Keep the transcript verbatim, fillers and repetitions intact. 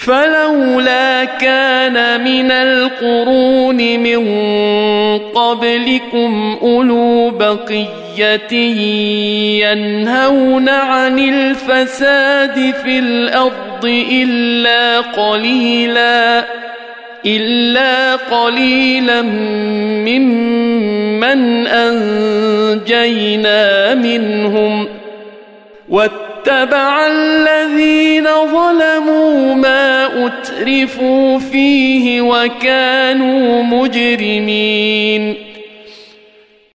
فلولا كان من القرون من قبلكم أولو بقية ينهون عن الفساد في الأرض إلا قليلا إلا قليلا ممن أنجينا منهم واتبع الذين ظلموا ما أترفوا فيه وكانوا مجرمين